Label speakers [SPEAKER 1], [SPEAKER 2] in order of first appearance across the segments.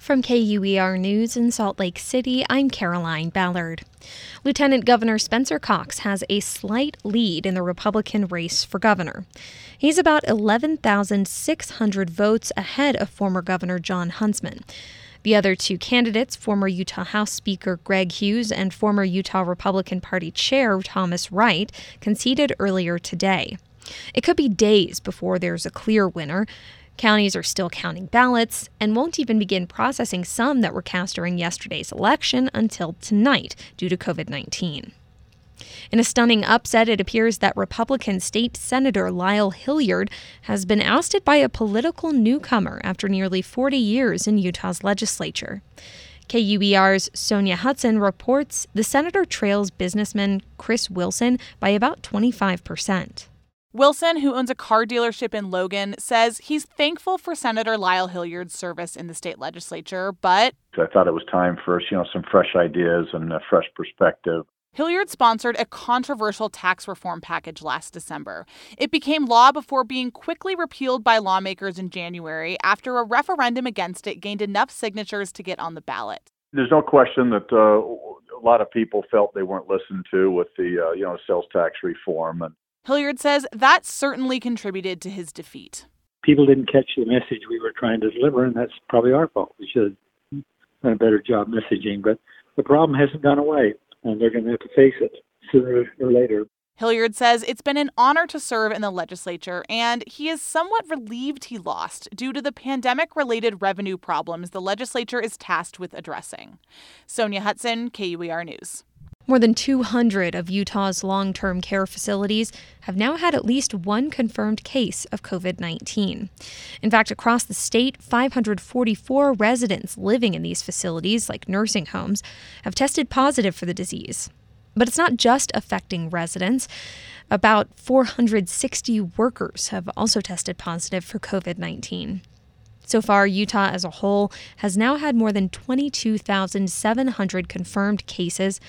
[SPEAKER 1] From KUER News in Salt Lake City, I'm Caroline Ballard. Lieutenant Governor Spencer Cox has a slight lead in the Republican race for governor. He's about 11,600 votes ahead of former Governor Jon Huntsman. The other two candidates, former Utah House Speaker Greg Hughes and former Utah Republican Party Chair Thomas Wright, conceded earlier today. It could be days before there's a clear winner. Counties are still counting ballots and won't even begin processing some that were cast during yesterday's election until tonight due to COVID-19. In a stunning upset, it appears that Republican State Senator Lyle Hilliard has been ousted by a political newcomer after nearly 40 years in Utah's legislature. KUER's Sonia Hudson reports the senator trails businessman Chris Wilson by about 25%.
[SPEAKER 2] Wilson, who owns a car dealership in Logan, says he's thankful for Senator Lyle Hilliard's service in the state legislature, but
[SPEAKER 3] I thought it was time for, some fresh ideas and a fresh perspective.
[SPEAKER 2] Hilliard sponsored a controversial tax reform package last December. It became law before being quickly repealed by lawmakers in January after a referendum against it gained enough signatures to get on the ballot.
[SPEAKER 3] There's no question that a lot of people felt they weren't listened to with the, sales tax reform. And
[SPEAKER 2] Hilliard says that certainly contributed to his defeat.
[SPEAKER 4] People didn't catch the message we were trying to deliver, and that's probably our fault. We should have done a better job messaging, but the problem hasn't gone away, and they're going to have to face it sooner or later.
[SPEAKER 2] Hilliard says it's been an honor to serve in the legislature, and he is somewhat relieved he lost due to the pandemic-related revenue problems the legislature is tasked with addressing. Sonia Hudson, KUER News.
[SPEAKER 1] More than 200 of Utah's long-term care facilities have now had at least one confirmed case of COVID-19. In fact, across the state, 544 residents living in these facilities, like nursing homes, have tested positive for the disease. But it's not just affecting residents. About 460 workers have also tested positive for COVID-19. So far, Utah as a whole has now had more than 22,700 confirmed cases.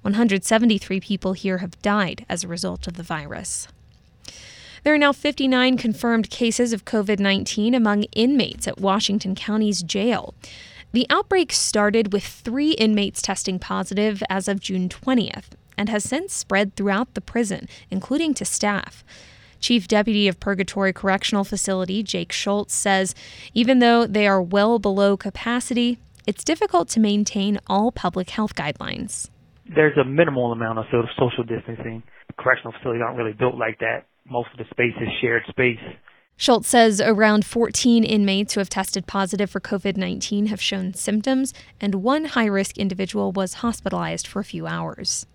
[SPEAKER 1] 173 people here have died as a result of the virus. There are now 59 confirmed cases of COVID-19 among inmates at Washington County's jail. The outbreak started with 3 inmates testing positive as of June 20th and has since spread throughout the prison, including to staff. Chief Deputy of Purgatory Correctional Facility Jake Schultz says even though they are well below capacity, it's difficult to maintain all public health guidelines.
[SPEAKER 5] There's a minimal amount of social distancing. Correctional facilities aren't really built like that. Most of the space is shared space.
[SPEAKER 1] Schultz says around 14 inmates who have tested positive for COVID-19 have shown symptoms, and one high-risk individual was hospitalized for a few hours.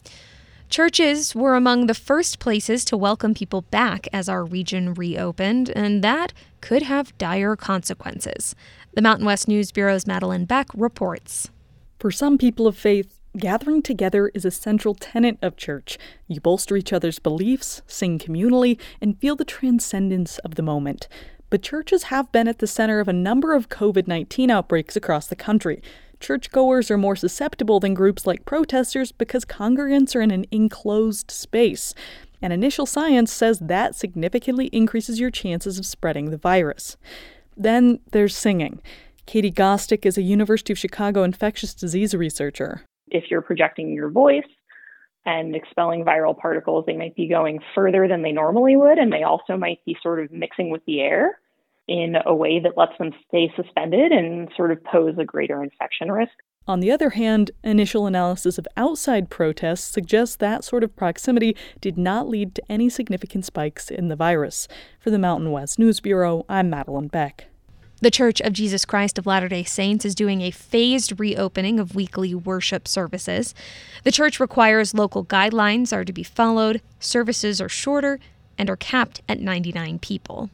[SPEAKER 1] Churches were among the first places to welcome people back as our region reopened, and that could have dire consequences. The Mountain West News Bureau's Madeline Beck reports.
[SPEAKER 6] For some people of faith, gathering together is a central tenet of church. You bolster each other's beliefs, sing communally, and feel the transcendence of the moment. But churches have been at the center of a number of COVID-19 outbreaks across the country. Churchgoers are more susceptible than groups like protesters because congregants are in an enclosed space. And initial science says that significantly increases your chances of spreading the virus. Then there's singing. Katie Gostick is a University of Chicago infectious disease researcher.
[SPEAKER 7] If you're projecting your voice and expelling viral particles, they might be going further than they normally would, and they also might be sort of mixing with the air in a way that lets them stay suspended and sort of pose a greater infection risk.
[SPEAKER 6] On the other hand, initial analysis of outside protests suggests that sort of proximity did not lead to any significant spikes in the virus. For the Mountain West News Bureau, I'm Madeline Beck.
[SPEAKER 1] The Church of Jesus Christ of Latter-day Saints is doing a phased reopening of weekly worship services. The church requires local guidelines are to be followed, services are shorter, and are capped at 99 people.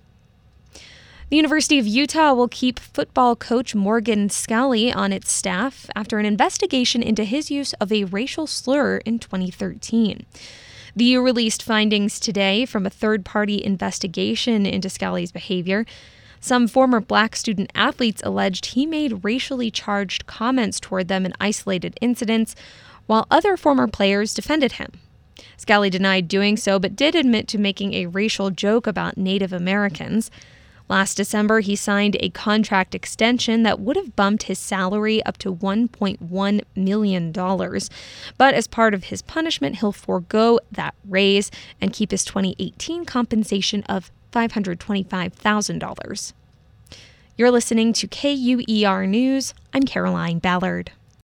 [SPEAKER 1] The University of Utah will keep football coach Morgan Scalley on its staff after an investigation into his use of a racial slur in 2013. The U released findings today from a third-party investigation into Scalley's behavior. Some former black student athletes alleged he made racially charged comments toward them in isolated incidents, while other former players defended him. Scalley denied doing so, but did admit to making a racial joke about Native Americans. Last December, he signed a contract extension that would have bumped his salary up to $1.1 million. But as part of his punishment, he'll forego that raise and keep his 2018 compensation of $525,000. You're listening to KUER News. I'm Caroline Ballard.